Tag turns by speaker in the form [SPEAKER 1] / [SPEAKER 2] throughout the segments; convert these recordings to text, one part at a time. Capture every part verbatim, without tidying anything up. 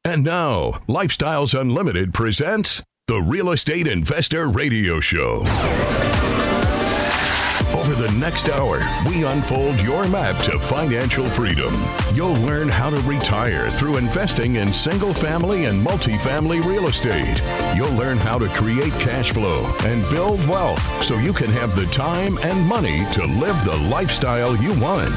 [SPEAKER 1] And now, Lifestyles Unlimited presents the Real Estate Investor Radio Show. Over the next hour, we unfold your map to financial freedom. You'll learn how to retire through investing in single-family and multifamily real estate. You'll learn how to create cash flow and build wealth so you can have the time and money to live the lifestyle you want.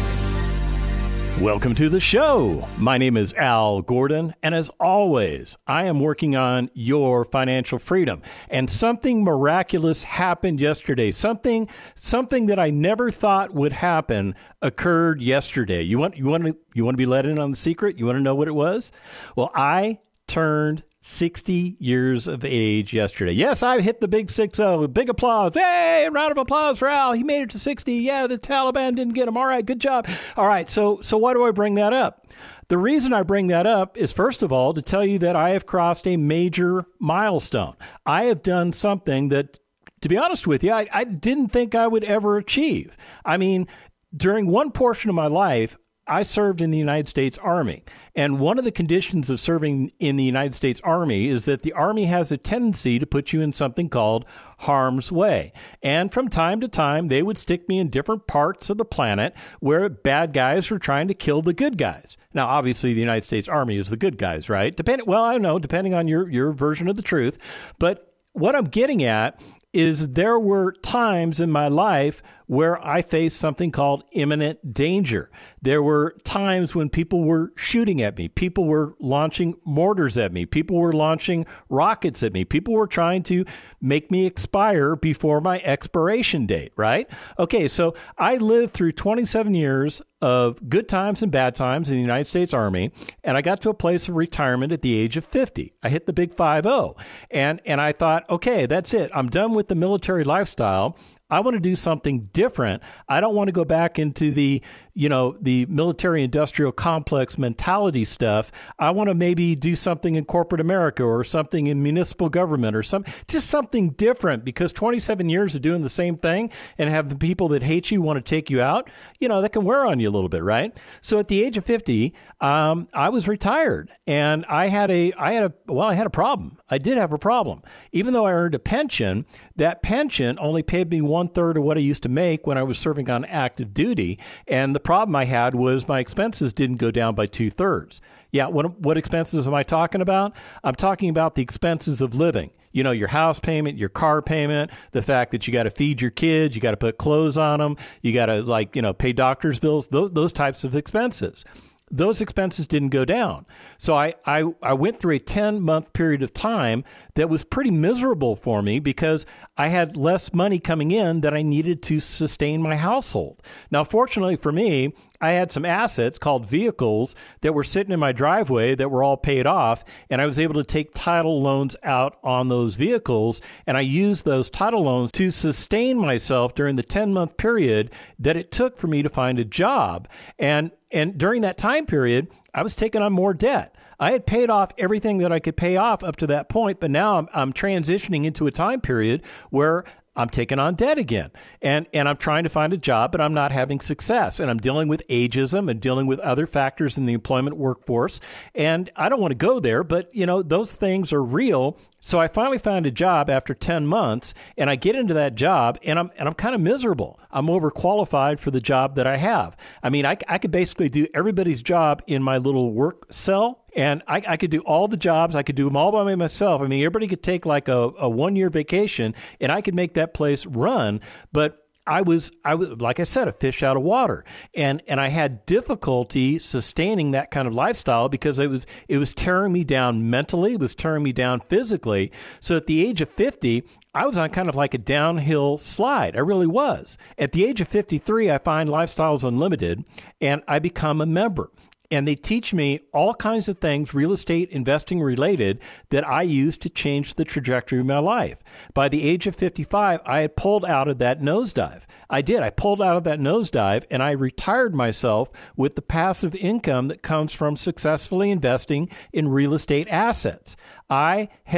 [SPEAKER 2] Welcome to the show. My name is Al Gordon, and as always, I am working on your financial freedom. And something miraculous happened yesterday. Something, something that I never thought would happen occurred yesterday. You want, you want to, you want to be let in on the secret? You want to know what it was? Well, I turned sixty years of age yesterday. Yes, I hit the big six oh. Big applause. Hey, round of applause for Al. He made it to sixty. Yeah, the Taliban didn't get him. All right, good job. All right, so so why do I bring that up? The reason I bring that up is, first of all, to tell you that I have crossed a major milestone. I have done something that, to be honest with you, I, I didn't think I would ever achieve. I mean, during one portion of my life, I served in the United States Army. And one of the conditions of serving in the United States Army is that the Army has a tendency to put you in something called harm's way. And from time to time, they would stick me in different parts of the planet where bad guys were trying to kill the good guys. Now, obviously, the United States Army is the good guys, right? Depend- well, I don't know, depending on your, your version of the truth. But what I'm getting at is there were times in my life where I faced something called imminent danger. There were times when people were shooting at me. People were launching mortars at me. People were launching rockets at me. People were trying to make me expire before my expiration date, right? Okay, so I lived through twenty-seven years of good times and bad times in the United States Army, and I got to a place of retirement at the age of fifty. I hit the big five oh, and, and I thought, okay, that's it. I'm done with the military lifestyle. I want to do something different. I don't want to go back into the, you know, the military industrial complex mentality stuff. I want to maybe do something in corporate America or something in municipal government or some, just something different, because twenty-seven years of doing the same thing and have the people that hate you want to take you out, you know, that can wear on you a little bit, right? So at the age of fifty, um, I was retired, and I had a, I had a, well, I had a problem. I did have a problem. Even though I earned a pension, that pension only paid me one third of what I used to make when I was serving on active duty. And the problem I had was my expenses didn't go down by two thirds. Yeah, what, what expenses am I talking about? I'm talking about the expenses of living. You know, your house payment, your car payment, the fact that you got to feed your kids, you got to put clothes on them, you got to, like, you know, pay doctor's bills, those, those types of expenses. Those expenses didn't go down. So I, I, I went through a ten-month period of time that was pretty miserable for me because I had less money coming in that I needed to sustain my household. Now, fortunately for me, I had some assets called vehicles that were sitting in my driveway that were all paid off, and I was able to take title loans out on those vehicles, and I used those title loans to sustain myself during the ten-month period that it took for me to find a job. And And during that time period, I was taking on more debt. I had paid off everything that I could pay off up to that point, but now I'm, I'm transitioning into a time period where I'm taking on debt again, and and I'm trying to find a job, but I'm not having success, and I'm dealing with ageism and dealing with other factors in the employment workforce, and I don't want to go there, but you know, those things are real. So I finally found a job after ten months, and I get into that job, and I'm and I'm kind of miserable. I'm overqualified for the job that I have. I mean, I, I could basically do everybody's job in my little work cell, and I, I could do all the jobs. I could do them all by myself. I mean, everybody could take like a, a one-year vacation, and I could make that place run, but I was, I was, like I said, a fish out of water, and and I had difficulty sustaining that kind of lifestyle because it was it was tearing me down mentally, it was tearing me down physically. So at the age of fifty, I was on kind of like a downhill slide. I really was. At the age of fifty-three, I find Lifestyles Unlimited, and I become a member. And they teach me all kinds of things, real estate investing related, that I use to change the trajectory of my life. By the age of fifty-five, I had pulled out of that nosedive. I did. I pulled out of that nosedive, and I retired myself with the passive income that comes from successfully investing in real estate assets. I had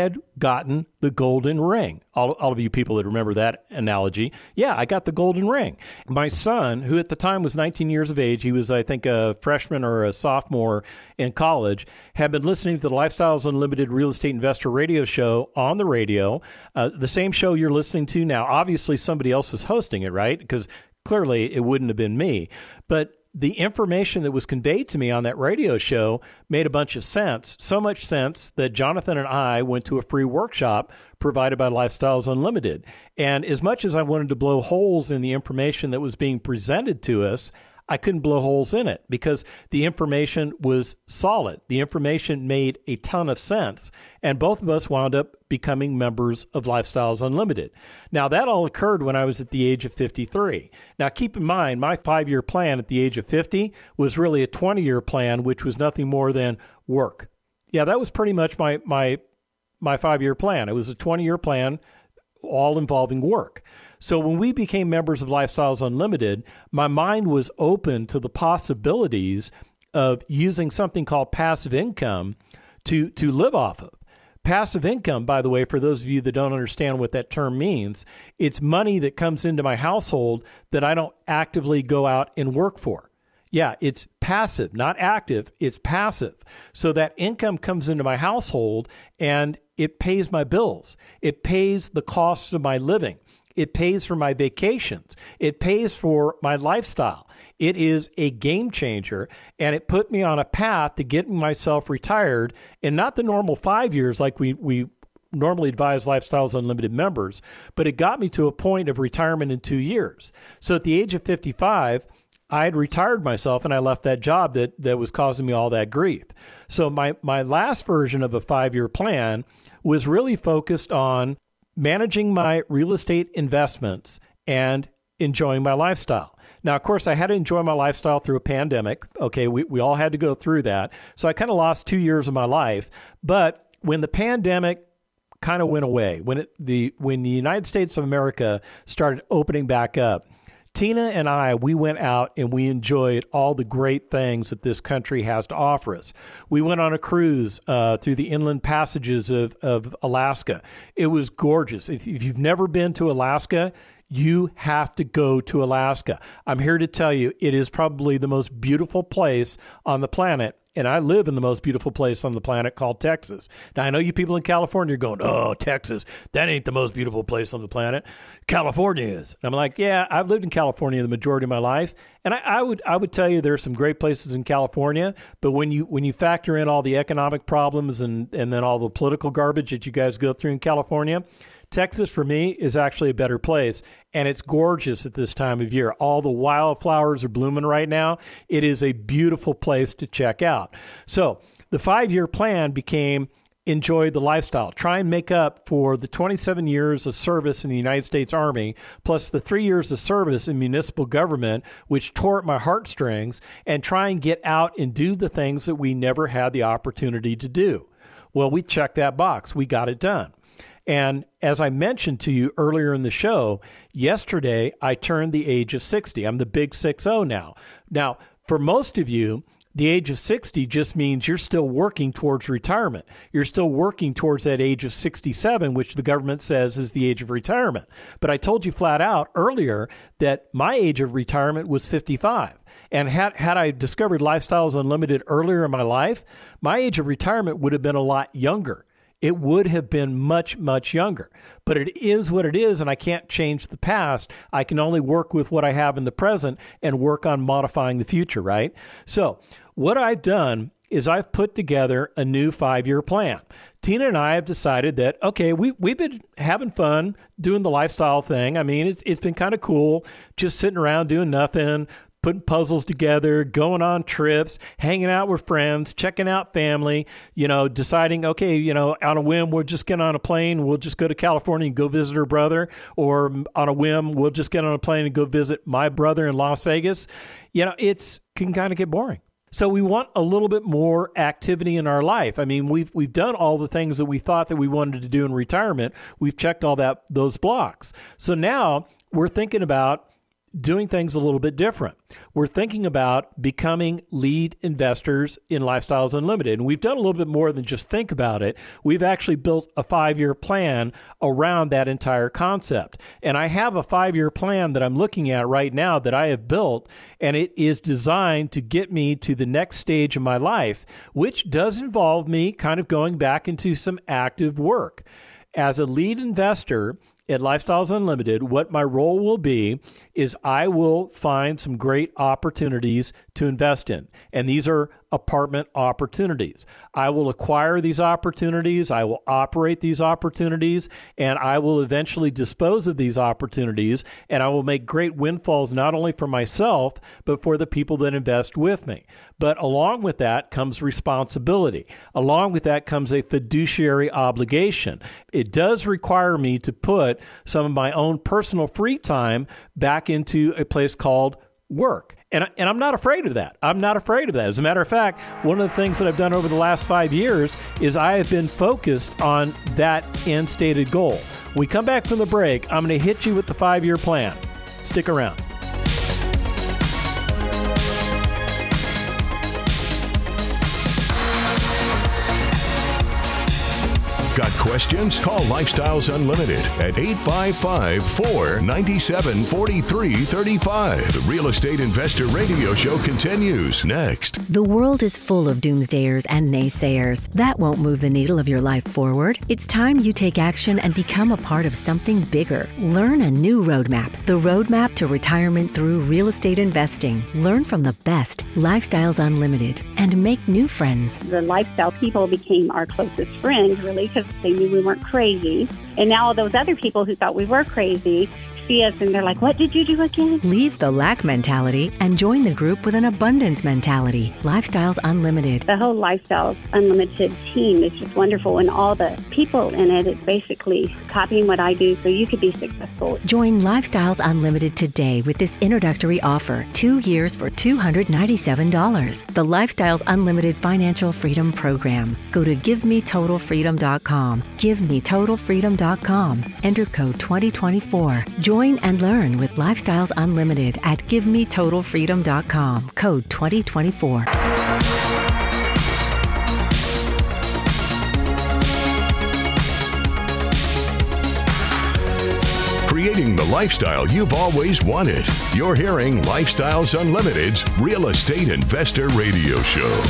[SPEAKER 2] gotten the golden ring. All, all of you people that remember that analogy, yeah, I got the golden ring. My son, who at the time was nineteen years of age, he was, I think, a freshman or a sophomore in college, had been listening to the Lifestyles Unlimited Real Estate Investor radio show on the radio, uh, the same show you're listening to now. Obviously, somebody else was hosting it, right? Because clearly it wouldn't have been me. But the information that was conveyed to me on that radio show made a bunch of sense, so much sense that Jonathan and I went to a free workshop provided by Lifestyles Unlimited. And as much as I wanted to blow holes in the information that was being presented to us, I couldn't blow holes in it because the information was solid. The information made a ton of sense. And both of us wound up becoming members of Lifestyles Unlimited. Now, that all occurred when I was at the age of fifty-three. Now, keep in mind, my five-year plan at the age of fifty was really a twenty-year plan, which was nothing more than work. Yeah, that was pretty much my my my five-year plan. It was a twenty-year plan, all involving work. So when we became members of Lifestyles Unlimited, my mind was open to the possibilities of using something called passive income to, to live off of. Passive income, by the way, for those of you that don't understand what that term means, it's money that comes into my household that I don't actively go out and work for. Yeah, it's passive, not active. It's passive. So that income comes into my household and it pays my bills. It pays the cost of my living. It pays for my vacations. It pays for my lifestyle. It is a game changer, and it put me on a path to getting myself retired in not the normal five years like we, we normally advise Lifestyles Unlimited members, but it got me to a point of retirement in two years. So at the age of fifty-five, I had retired myself and I left that job that, that was causing me all that grief. So my, my last version of a five-year plan was really focused on managing my real estate investments and enjoying my lifestyle. Now, of course, I had to enjoy my lifestyle through a pandemic. Okay, we, we all had to go through that. So I kind of lost two years of my life. But when the pandemic kind of went away, when it, the when the United States of America started opening back up, Tina and I, we went out and we enjoyed all the great things that this country has to offer us. We went on a cruise uh, through the inland passages of, of Alaska. It was gorgeous. If, if you've never been to Alaska, you have to go to Alaska. I'm here to tell you, it is probably the most beautiful place on the planet. And I live in the most beautiful place on the planet called Texas. Now, I know you people in California are going, oh, Texas, that ain't the most beautiful place on the planet. California is. And I'm like, yeah, I've lived in California the majority of my life. And I, I would I would tell you there are some great places in California. But when you when you factor in all the economic problems and, and then all the political garbage that you guys go through in California, Texas, for me, is actually a better place, and it's gorgeous at this time of year. All the wildflowers are blooming right now. It is a beautiful place to check out. So the five-year plan became enjoy the lifestyle. Try and make up for the twenty-seven years of service in the United States Army, plus the three years of service in municipal government, which tore at my heartstrings, and try and get out and do the things that we never had the opportunity to do. Well, we checked that box. We got it done. And as I mentioned to you earlier in the show, yesterday I turned the age of sixty. I'm the big six oh now. Now, for most of you, the age of sixty just means you're still working towards retirement. You're still working towards that age of sixty-seven, which the government says is the age of retirement. But I told you flat out earlier that my age of retirement was fifty-five. And had, had I discovered Lifestyles Unlimited earlier in my life, my age of retirement would have been a lot younger. It would have been much, much younger. But it is what it is, and I can't change the past. I can only work with what I have in the present and work on modifying the future, right? So what I've done is I've put together a new five-year plan. Tina and I have decided that, okay, we, we've been having fun doing the lifestyle thing. I mean, it's it's been kind of cool just sitting around doing nothing, putting puzzles together, going on trips, hanging out with friends, checking out family, you know, deciding, okay, you know, on a whim, we'll just get on a plane. We'll just go to California and go visit her brother. Or on a whim, we'll just get on a plane and go visit my brother in Las Vegas. You know, it's can kind of get boring. So we want a little bit more activity in our life. I mean, we've we've done all the things that we thought that we wanted to do in retirement. We've checked all that those blocks. So now we're thinking about doing things a little bit different. We're thinking about becoming lead investors in Lifestyles Unlimited. And we've done a little bit more than just think about it. We've actually built a five-year plan around that entire concept. And I have a five-year plan that I'm looking at right now that I have built, and it is designed to get me to the next stage of my life, which does involve me kind of going back into some active work. As a lead investor at Lifestyles Unlimited, what my role will be is I will find some great opportunities to invest in. And these are apartment opportunities. I will acquire these opportunities, I will operate these opportunities, and I will eventually dispose of these opportunities, and I will make great windfalls not only for myself, but for the people that invest with me. But along with that comes responsibility. Along with that comes a fiduciary obligation. It does require me to put some of my own personal free time back into a place called work. And, and I'm not afraid of that. I'm not afraid of that. As a matter of fact, one of the things that I've done over the last five years is I have been focused on that end stated goal. When we come back from the break, I'm going to hit you with the five-year plan. Stick around.
[SPEAKER 1] Got questions? Call Lifestyles Unlimited at eight five five, four nine seven, four three three five. The Real Estate Investor Radio Show continues next.
[SPEAKER 3] The world is full of doomsdayers and naysayers. That won't move the needle of your life forward. It's time you take action and become a part of something bigger. Learn a new roadmap. The roadmap to retirement through real estate investing. Learn from the best. Lifestyles Unlimited. And make new friends.
[SPEAKER 4] The lifestyle people became our closest friends, really, because they knew we weren't crazy. And now all those other people who thought we were crazy see us and they're like, what did you do again?
[SPEAKER 3] Leave the lack mentality and join the group with an abundance mentality. Lifestyles Unlimited.
[SPEAKER 4] The whole Lifestyles Unlimited team is just wonderful, and all the people in it is basically copying what I do so you could be successful.
[SPEAKER 3] Join Lifestyles Unlimited today with this introductory offer. Two years for two hundred ninety-seven dollars. The Lifestyles Unlimited Financial Freedom Program. Go to give me total freedom dot com. give me total freedom dot com. Enter code twenty twenty-four. Join and learn with Lifestyles Unlimited at give me total freedom dot com. Code twenty twenty-four.
[SPEAKER 1] Creating the lifestyle you've always wanted. You're hearing Lifestyles Unlimited's Real Estate Investor Radio Show.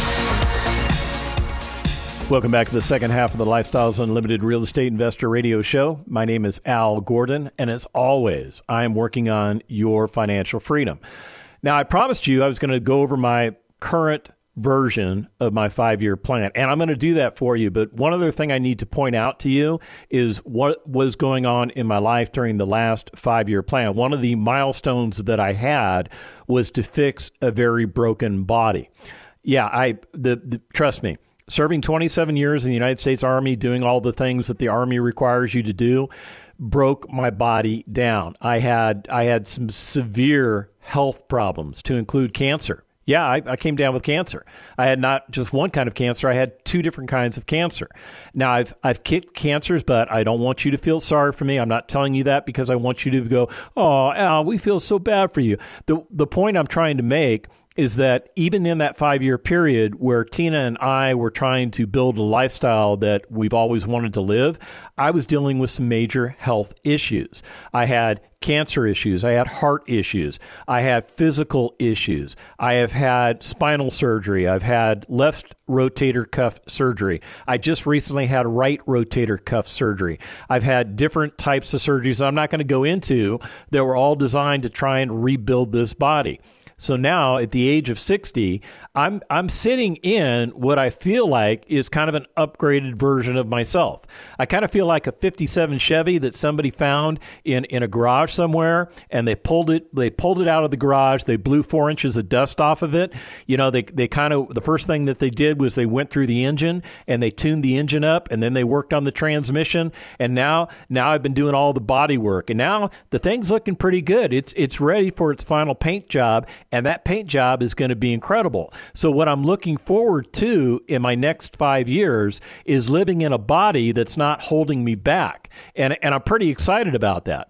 [SPEAKER 2] Welcome back to the second half of the Lifestyles Unlimited Real Estate Investor Radio Show. My name is Al Gordon, and as always, I am working on your financial freedom. Now, I promised you I was going to go over my current version of my five-year plan, and I'm going to do that for you. But one other thing I need to point out to you is what was going on in my life during the last five-year plan. One of the milestones that I had was to fix a very broken body. Yeah, I the, the trust me. Serving twenty-seven years in the United States Army, doing all the things that the Army requires you to do, broke my body down. I had I had some severe health problems, to include cancer. Yeah, I, I came down with cancer. I had not just one kind of cancer. I had two different kinds of cancer. Now, I've I've kicked cancer's butt. I don't want you to feel sorry for me. I'm not telling you that because I want you to go, oh, Al, we feel so bad for you. The the point I'm trying to make is that even in that five-year period where Tina and I were trying to build a lifestyle that we've always wanted to live, I was dealing with some major health issues. I had cancer issues. I had heart issues. I had physical issues. I have had spinal surgery. I've had left rotator cuff surgery. I just recently had right rotator cuff surgery. I've had different types of surgeries that I'm not going to go into that were all designed to try and rebuild this body. So now at the age of sixty, I'm I'm sitting in what I feel like is kind of an upgraded version of myself. I kind of feel like a fifty-seven Chevy that somebody found in, in a garage somewhere, and they pulled it they pulled it out of the garage. They blew four inches of dust off of it. You know, they they kind of the first thing that they did was they went through the engine and they tuned the engine up, and then they worked on the transmission. And now now I've been doing all the body work, and now the thing's looking pretty good. It's it's ready for its final paint job. And that paint job is going to be incredible. So what I'm looking forward to in my next five years is living in a body that's not holding me back. And, and I'm pretty excited about that.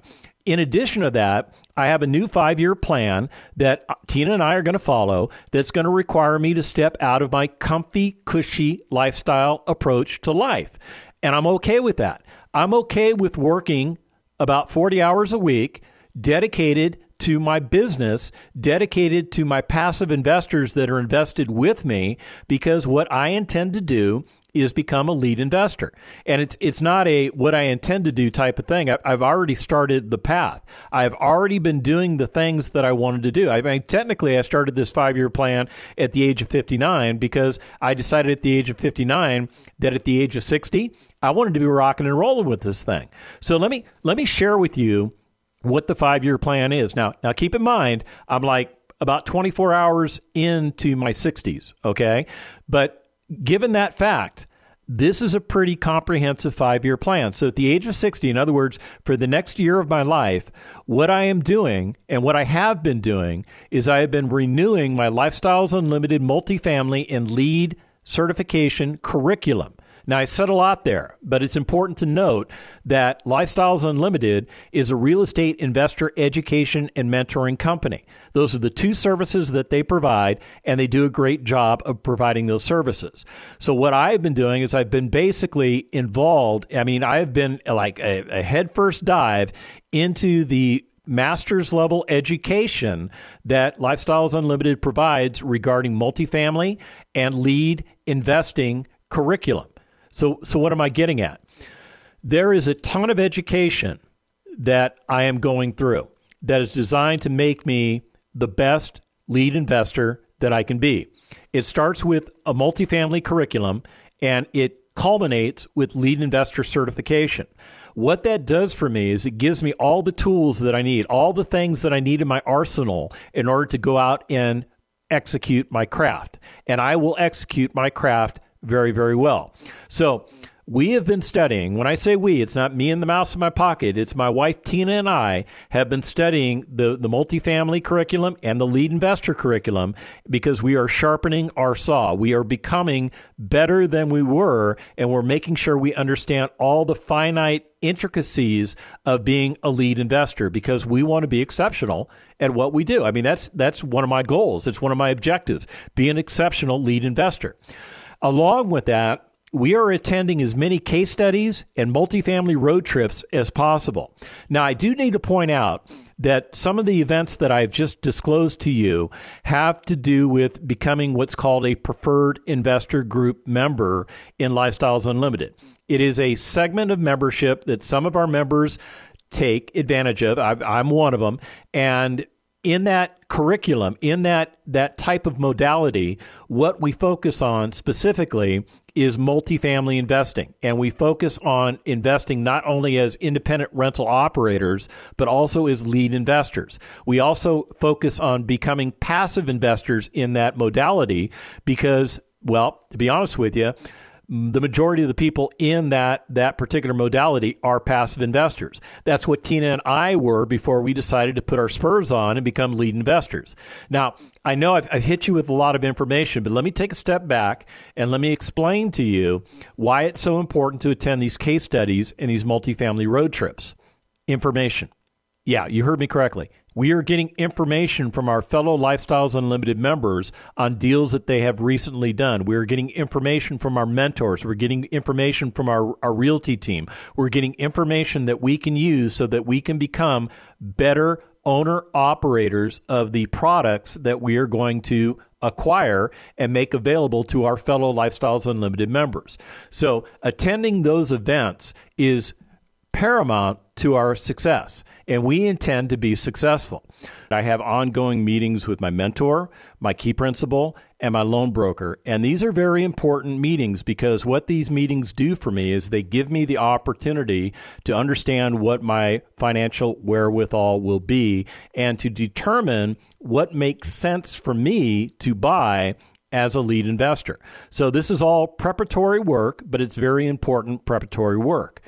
[SPEAKER 2] in addition to that, I have a new five-year plan that Tina and I are going to follow that's going to require me to step out of my comfy, cushy lifestyle approach to life. And I'm okay with that. I'm okay with working about forty hours a week, dedicated to my business, dedicated to my passive investors that are invested with me, because what I intend to do is become a lead investor. And it's it's not a what I intend to do type of thing. I, I've already started the path. I've already been doing the things that I wanted to do. I mean, technically, I started this five-year plan at the age of fifty-nine because I decided at the age of fifty-nine that at the age of sixty, I wanted to be rocking and rolling with this thing. So let me let me share with you what the five-year plan is. Now, now keep in mind, I'm like about twenty-four hours into my sixties, okay? But given that fact, this is a pretty comprehensive five-year plan. So at the age of sixty, in other words, for the next year of my life, what I am doing and what I have been doing is I have been renewing my Lifestyles Unlimited multifamily and lead certification curriculum. Now, I said a lot there, but it's important to note that Lifestyles Unlimited is a real estate investor education and mentoring company. Those are the two services that they provide, and they do a great job of providing those services. So what I've been doing is I've been basically involved. I mean, I have been like a, a headfirst dive into the master's level education that Lifestyles Unlimited provides regarding multifamily and lead investing curriculum. So so what am I getting at? There is a ton of education that I am going through that is designed to make me the best lead investor that I can be. It starts with a multifamily curriculum, and it culminates with lead investor certification. What that does for me is it gives me all the tools that I need, all the things that I need in my arsenal in order to go out and execute my craft. And I will execute my craft very, very well. So we have been studying. When I say we, it's not me and the mouse in my pocket. It's my wife, Tina, and I have been studying the, the multifamily curriculum and the lead investor curriculum because we are sharpening our saw. We are becoming better than we were, and we're making sure we understand all the finite intricacies of being a lead investor because we want to be exceptional at what we do. I mean, that's that's one of my goals. It's one of my objectives, be an exceptional lead investor. Along with that, we are attending as many case studies and multifamily road trips as possible. Now, I do need to point out that some of the events that I've just disclosed to you have to do with becoming what's called a preferred investor group member in Lifestyles Unlimited. It is a segment of membership that some of our members take advantage of. I'm one of them. And in that curriculum, in that, that type of modality, what we focus on specifically is multifamily investing. And we focus on investing not only as independent rental operators, but also as lead investors. We also focus on becoming passive investors in that modality because, well, to be honest with you, the majority of the people in that, that particular modality are passive investors. That's what Tina and I were before we decided to put our spurs on and become lead investors. Now, I know I've, I've hit you with a lot of information, but let me take a step back and let me explain to you why it's so important to attend these case studies and these multifamily road trips. Information. Yeah, you heard me correctly. We are getting information from our fellow Lifestyles Unlimited members on deals that they have recently done. We're getting information from our mentors. We're getting information from our, our realty team. We're getting information that we can use so that we can become better owner-operators of the products that we are going to acquire and make available to our fellow Lifestyles Unlimited members. So attending those events is paramount to our success, and we intend to be successful. I have ongoing meetings with my mentor, my key principal, and my loan broker, and these are very important meetings because what these meetings do for me is they give me the opportunity to understand what my financial wherewithal will be and to determine what makes sense for me to buy as a lead investor. So this is all preparatory work, but it's very important preparatory work.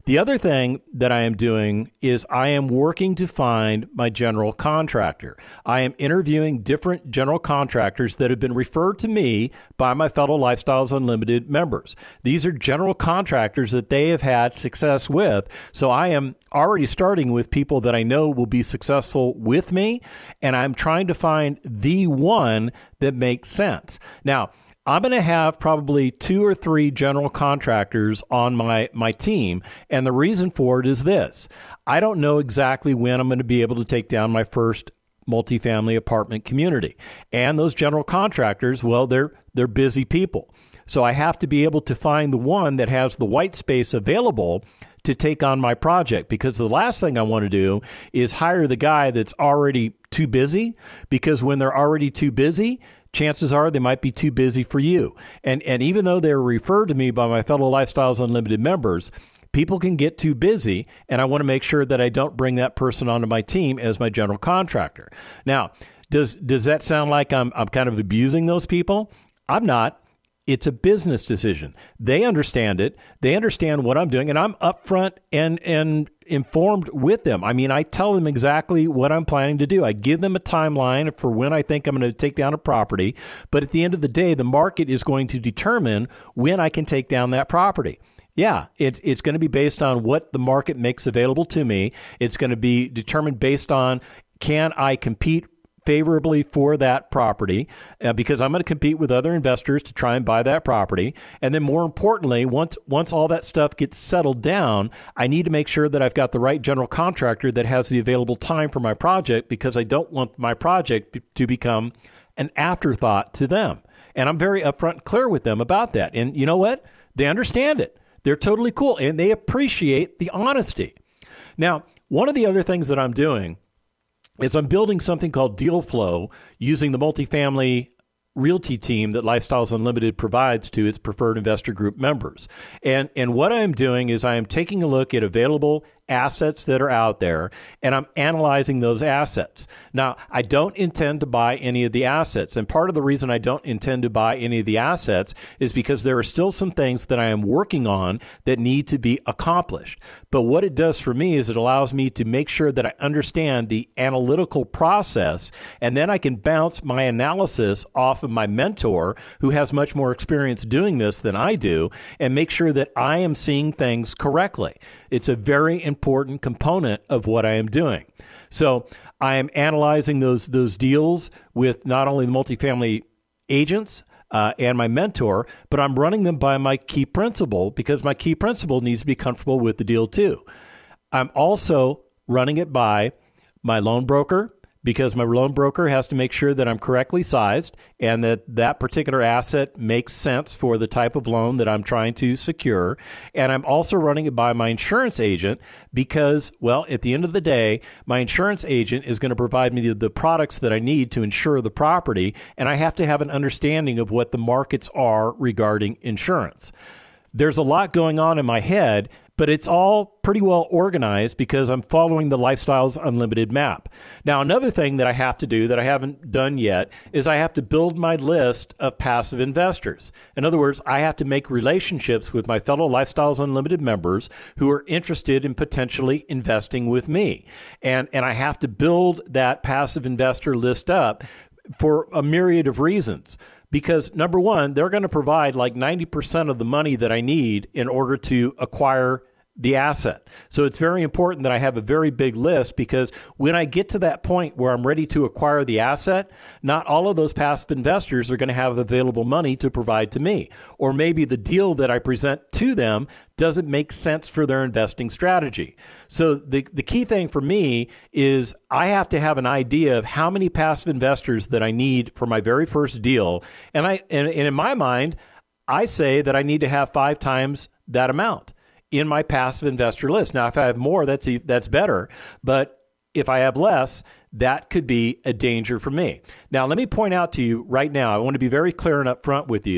[SPEAKER 2] The other thing that I am doing is I am working to find my general contractor. I am interviewing different general contractors that have been referred to me by my fellow Lifestyles Unlimited members. These are general contractors that they have had success with. So I am already starting with people that I know will be successful with me, and I'm trying to find the one that makes sense. Now, I'm going to have probably two or three general contractors on my, my team. And the reason for it is this. I don't know exactly when I'm going to be able to take down my first multifamily apartment community. And those general contractors, well, they're they're busy people. So I have to be able to find the one that has the white space available to take on my project, because the last thing I want to do is hire the guy that's already too busy, because when they're already too busy, chances are they might be too busy for you. And and even though they're referred to me by my fellow Lifestyles Unlimited members, people can get too busy, and I want to make sure that I don't bring that person onto my team as my general contractor. Now, does does that sound like I'm I'm kind of abusing those people? I'm not. It's a business decision. They understand it. They understand what I'm doing, and I'm upfront and and informed with them. I mean, I tell them exactly what I'm planning to do. I give them a timeline for when I think I'm going to take down a property, but at the end of the day, the market is going to determine when I can take down that property. Yeah, it's it's going to be based on what the market makes available to me. It's going to be determined based on, can I compete favorably for that property, uh, because I'm going to compete with other investors to try and buy that property. And then more importantly, once once all that stuff gets settled down, I need to make sure that I've got the right general contractor that has the available time for my project, because I don't want my project b- to become an afterthought to them. And I'm very upfront and clear with them about that. And you know what? They understand it. They're totally cool, and they appreciate the honesty. Now, one of the other things that I'm doing is I'm building something called Deal Flow using the multifamily realty team that Lifestyles Unlimited provides to its preferred investor group members. And and what I'm doing is I am taking a look at available assets that are out there, and I'm analyzing those assets. Now, I don't intend to buy any of the assets. And part of the reason I don't intend to buy any of the assets is because there are still some things that I am working on that need to be accomplished. But what it does for me is it allows me to make sure that I understand the analytical process, and then I can bounce my analysis off of my mentor, who has much more experience doing this than I do, and make sure that I am seeing things correctly. It's a very important component of what I am doing. So I am analyzing those those deals with not only the multifamily agents uh, and my mentor, but I'm running them by my key principal, because my key principal needs to be comfortable with the deal too. I'm also running it by my loan broker, because my loan broker has to make sure that I'm correctly sized and that that particular asset makes sense for the type of loan that I'm trying to secure. And I'm also running it by my insurance agent because, well, at the end of the day, my insurance agent is going to provide me the, the products that I need to insure the property, and I have to have an understanding of what the markets are regarding insurance. There's a lot going on in my head, but it's all pretty well organized because I'm following the Lifestyles Unlimited map. Now, another thing that I have to do that I haven't done yet is I have to build my list of passive investors. In other words, I have to make relationships with my fellow Lifestyles Unlimited members who are interested in potentially investing with me. And, and I have to build that passive investor list up for a myriad of reasons. Because number one, they're going to provide like ninety percent of the money that I need in order to acquire the asset. So it's very important that I have a very big list, because when I get to that point where I'm ready to acquire the asset, not all of those passive investors are going to have available money to provide to me. Or maybe the deal that I present to them doesn't make sense for their investing strategy. So the, the key thing for me is I have to have an idea of how many passive investors that I need for my very first deal. And I and, and in my mind, I say that I need to have five times that amount in my passive investor list. Now, if I have more, that's that's better. But if I have less, that could be a danger for me. Now, let me point out to you right now, I want to be very clear and upfront with you.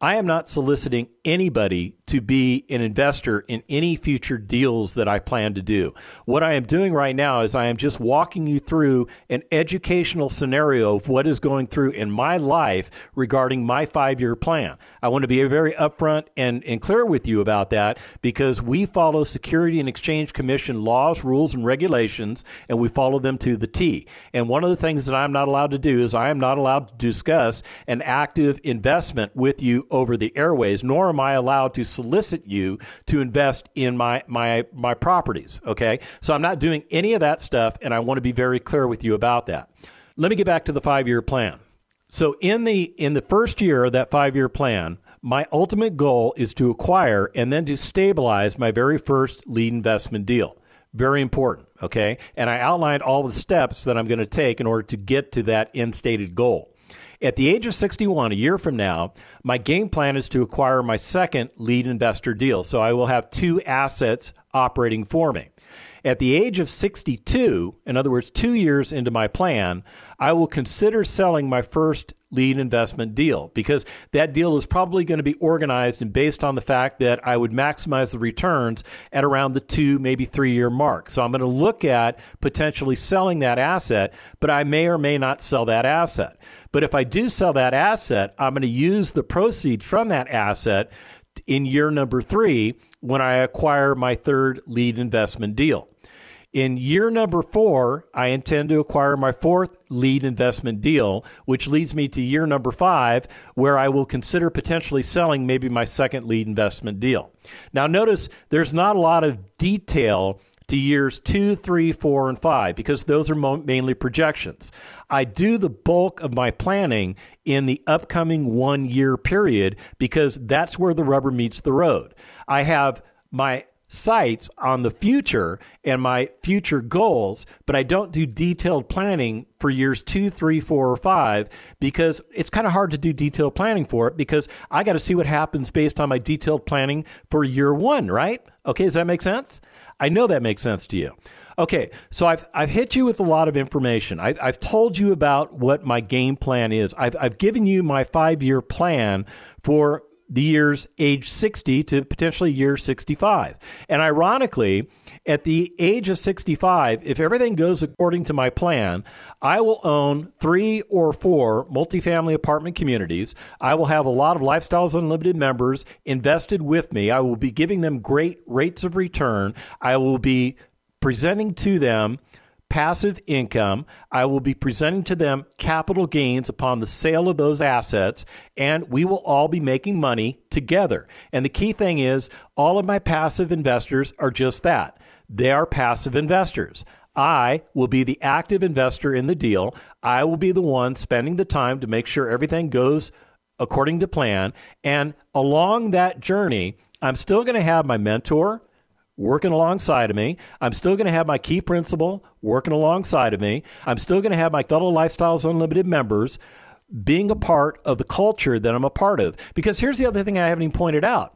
[SPEAKER 2] I am not soliciting anybody to be an investor in any future deals that I plan to do. What I am doing right now is I am just walking you through an educational scenario of what is going through in my life regarding my five-year plan. I want to be very upfront and, and clear with you about that because we follow Security and Exchange Commission laws, rules, and regulations, and we follow them to the T. And one of the things that I'm not allowed to do is I am not allowed to discuss an active investment with you over the airways, nor am I allowed to solicit you to invest in my my my properties, okay? So I'm not doing any of that stuff, and I want to be very clear with you about that. Let me get back to the five-year plan. So in the in the first year of that five-year plan, my ultimate goal is to acquire and then to stabilize my very first lead investment deal. Very important, okay? And I outlined all the steps that I'm going to take in order to get to that end stated goal. At the age of sixty-one, a year from now, my game plan is to acquire my second lead investor deal. So I will have two assets operating for me. At the age of sixty-two, in other words, two years into my plan, I will consider selling my first lead investment deal because that deal is probably going to be organized and based on the fact that I would maximize the returns at around the two, maybe three-year mark. So I'm going to look at potentially selling that asset, but I may or may not sell that asset. But if I do sell that asset, I'm going to use the proceeds from that asset in year number three when I acquire my third lead investment deal. In year number four, I intend to acquire my fourth lead investment deal, which leads me to year number five, where I will consider potentially selling maybe my second lead investment deal. Now, notice there's not a lot of detail to years two, three, four, and five, because those are mo- mainly projections. I do the bulk of my planning in the upcoming one-year period because that's where the rubber meets the road. I have my sights on the future and my future goals, but I don't do detailed planning for years two, three, four, or five because it's kind of hard to do detailed planning for it because I got to see what happens based on my detailed planning for year one, right? Okay, does that make sense? I know that makes sense to you. Okay, so I've I've hit you with a lot of information. I, I've told you about what my game plan is. I've I've given you my five-year plan for the years age sixty to potentially year sixty-five. And ironically, at the age of sixty-five, if everything goes according to my plan, I will own three or four multifamily apartment communities. I will have a lot of Lifestyles Unlimited members invested with me. I will be giving them great rates of return. I will be presenting to them passive income. I will be presenting to them capital gains upon the sale of those assets, and we will all be making money together. And the key thing is, all of my passive investors are just that. They are passive investors. I will be the active investor in the deal. I will be the one spending the time to make sure everything goes according to plan. And along that journey, I'm still going to have my mentor working alongside of me. I'm still going to have my key principal working alongside of me. I'm still going to have my fellow Lifestyles Unlimited members being a part of the culture that I'm a part of. Because here's the other thing I haven't even pointed out,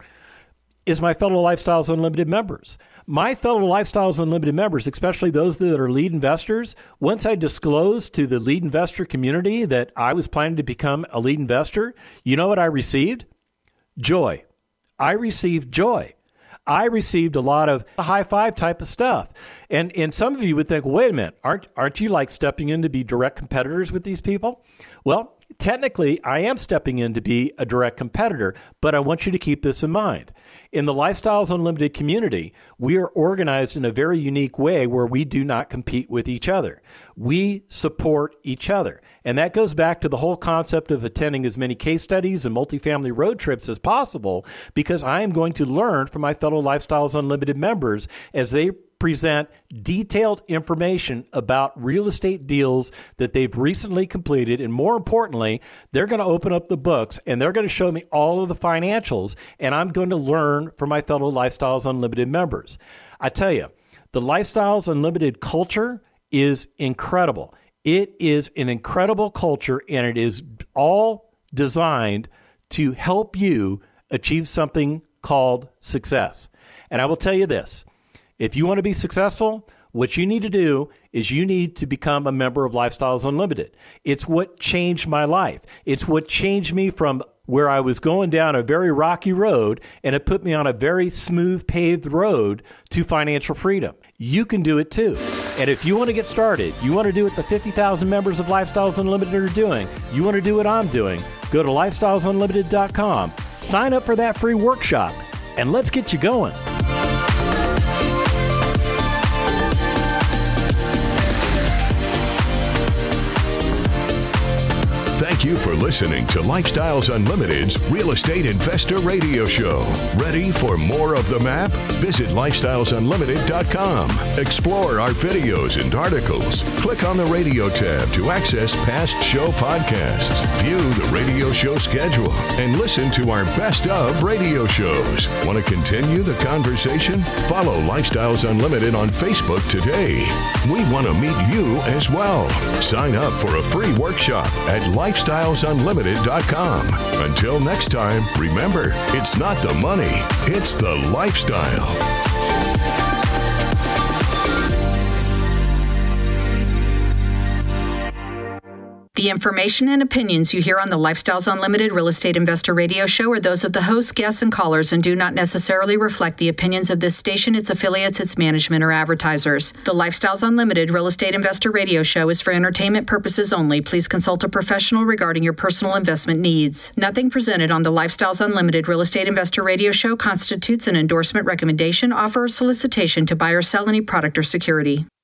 [SPEAKER 2] is my fellow Lifestyles Unlimited members. My fellow Lifestyles Unlimited members, especially those that are lead investors, once I disclosed to the lead investor community that I was planning to become a lead investor, you know what I received? Joy. I received joy. I received a lot of high five type of stuff. And and some of you would think, well, wait a minute, aren't aren't you like stepping in to be direct competitors with these people? Well, technically, I am stepping in to be a direct competitor, but I want you to keep this in mind. In the Lifestyles Unlimited community, we are organized in a very unique way where we do not compete with each other. We support each other. And that goes back to the whole concept of attending as many case studies and multifamily road trips as possible, because I am going to learn from my fellow Lifestyles Unlimited members as they present detailed information about real estate deals that they've recently completed. And more importantly, they're going to open up the books and they're going to show me all of the financials. And I'm going to learn from my fellow Lifestyles Unlimited members. I tell you, the Lifestyles Unlimited culture is incredible. It is an incredible culture, and it is all designed to help you achieve something called success. And I will tell you this. If you want to be successful, what you need to do is you need to become a member of Lifestyles Unlimited. It's what changed my life. It's what changed me from where I was going down a very rocky road, and it put me on a very smooth paved road to financial freedom. You can do it too. And if you want to get started, you want to do what the fifty thousand members of Lifestyles Unlimited are doing, you want to do what I'm doing, go to lifestyles unlimited dot com, sign up for that free workshop, and let's get you going.
[SPEAKER 1] Thank you for listening to Lifestyles Unlimited's Real Estate Investor Radio Show. Ready for more of the map? Visit lifestyles unlimited dot com. Explore our videos and articles. Click on the radio tab to access past show podcasts. View the radio show schedule and listen to our best of radio shows. Want to continue the conversation? Follow Lifestyles Unlimited on Facebook today. We want to meet you as well. Sign up for a free workshop at lifestyles unlimited dot com. Until next time, remember, it's not the money, it's the lifestyle.
[SPEAKER 5] The information and opinions you hear on the Lifestyles Unlimited Real Estate Investor Radio Show are those of the hosts, guests, and callers and do not necessarily reflect the opinions of this station, its affiliates, its management, or advertisers. The Lifestyles Unlimited Real Estate Investor Radio Show is for entertainment purposes only. Please consult a professional regarding your personal investment needs. Nothing presented on the Lifestyles Unlimited Real Estate Investor Radio Show constitutes an endorsement, recommendation, offer, or solicitation to buy or sell any product or security.